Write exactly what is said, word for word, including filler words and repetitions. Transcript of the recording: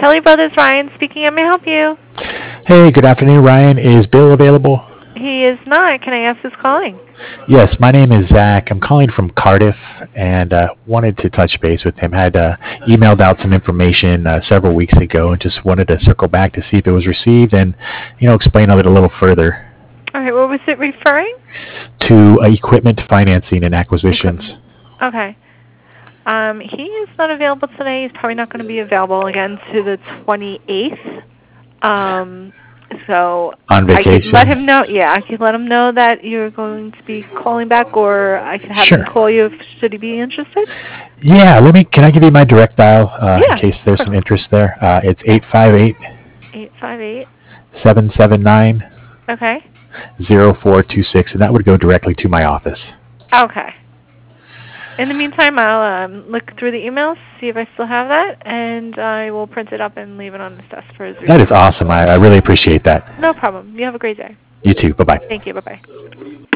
Kelly Brothers, Ryan speaking. How may I help you? Hey, good afternoon, Ryan. Is Bill available? He is not. Can I ask who's calling? Yes, my name is Zach. I'm calling from Cardiff and uh, wanted to touch base with him. Had uh, emailed out some information uh, several weeks ago and just wanted to circle back to see if it was received and, you know, explain it a little further. All right, what was it referring? To uh, equipment financing and acquisitions. Okay. Um, he is not available today. He's probably not going to be available again to the twenty-eighth. Um, so On vacation? I could let him know. Yeah, I could let him know that you're going to be calling back, or I could have Sure. him call you if should he be interested. Yeah, let me. Can I give you my direct dial uh, Yeah, in case there's sure. some interest there? Uh, it's eight five eight, eight five eight. seven seven nine, Okay. zero four two six, and that would go directly to my office. Okay. In the meantime, I'll um, look through the emails, see if I still have that, and I will print it up and leave it on his desk for his review. That is awesome. I, I really appreciate that. No problem. You have a great day. You too. Bye-bye. Thank you. Bye-bye.